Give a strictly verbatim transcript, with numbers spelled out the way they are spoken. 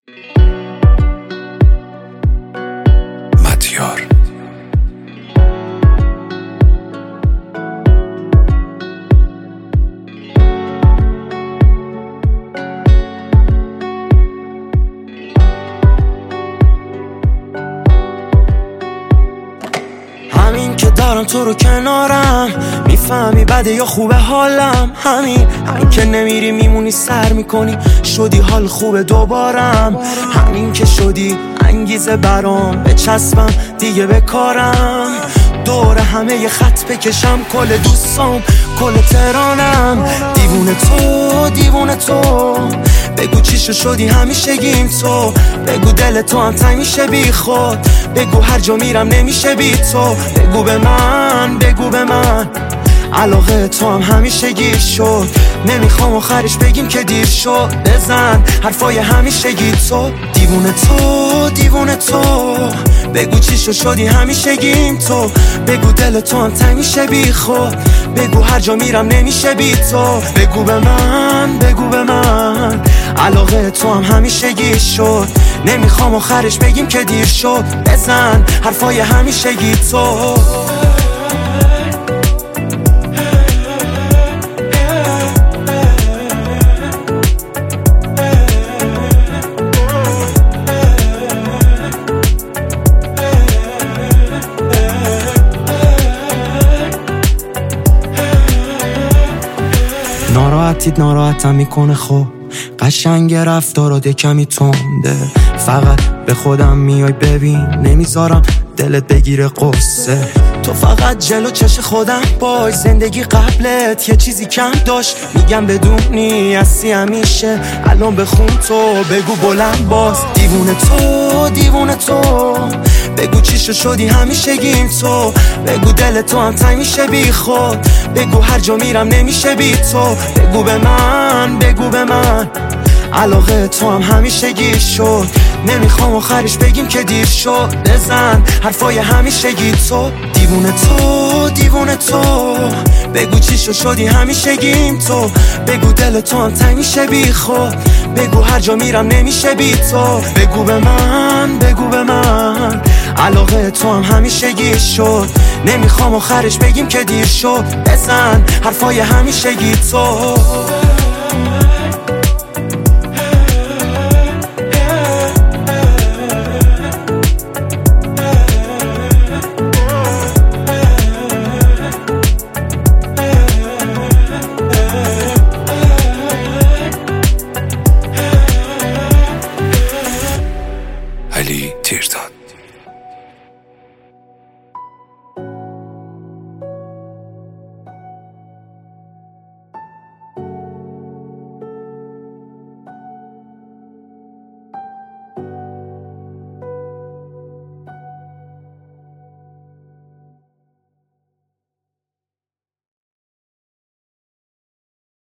مدیار همین که دارم تو رو کنارم، میفهمی بده یا خوبه حالم. همین همین که نمیری میمونی سر میکنی، شدی حال خوبه دوبارم. همین که شدی انگیزه برام، بچسبم دیگه به کارم. دور همه یه خط بکشم، کل دوستام کل تهرانم. دیوونه تو دیوونه تو، بگو چیشو شدی همیشگیم تو. بگو دل تو هم تنگ میشه بی خود، بگو هر جا میرم نمیشه بی تو. بگو به من بگو به من علاقه تو هم همیشگی شد. نمیخوام آخرش بگیم که دیر شد، بزن حرفای همیشگی تو. دیوونه تو دیوونه تو، بگو چیشو شدی همیشگیم تو. بگو دل تو هم تنگ میشه بی خود، بگو هر جا میرم نمیشه بی تو. بگو به من بگو به من علاقه تو هم همیشگی شد. نمیخوام آخرش بگیم که دیر شد، بزن حرفای همیشگی تو. ناراحتید ناراحتم میکنه، خب قشنگ رفتارات کمی تنده. فقط به خودم میای ببین، نمیذارم دلت بگیره قصه. تو فقط جلو چش خودم باش، زندگی قبلت یه چیزی کم داشت. میگم بدونی هستی همیشه، الان بخون تو بگو بلند باز. دیوونه تو دیوونه تو، بگو چیشو شدی همیشگیم تو. بگو دل تو هم تنگ میشه بی خود، بگو هر جا میرم نمیشه بی تو. بگو به من بگو به من علاقه تو هم همیشگی شد. نمیخوام آخرش بگیم که دیر شد، بزن حرفای همیشگی تو. دیوونه تو دیوونه تو، بگو چیشو شدی همیشگیم تو. بگو دل تو هم تنگ میشه بی خود، بگو هر جا میرم نمیشه بی تو. بگو به من بگو به من علاقه تو هم همیشگی شد. نمیخوام آخرش بگیم که دیر شد، بزن حرفای همیشگی تو.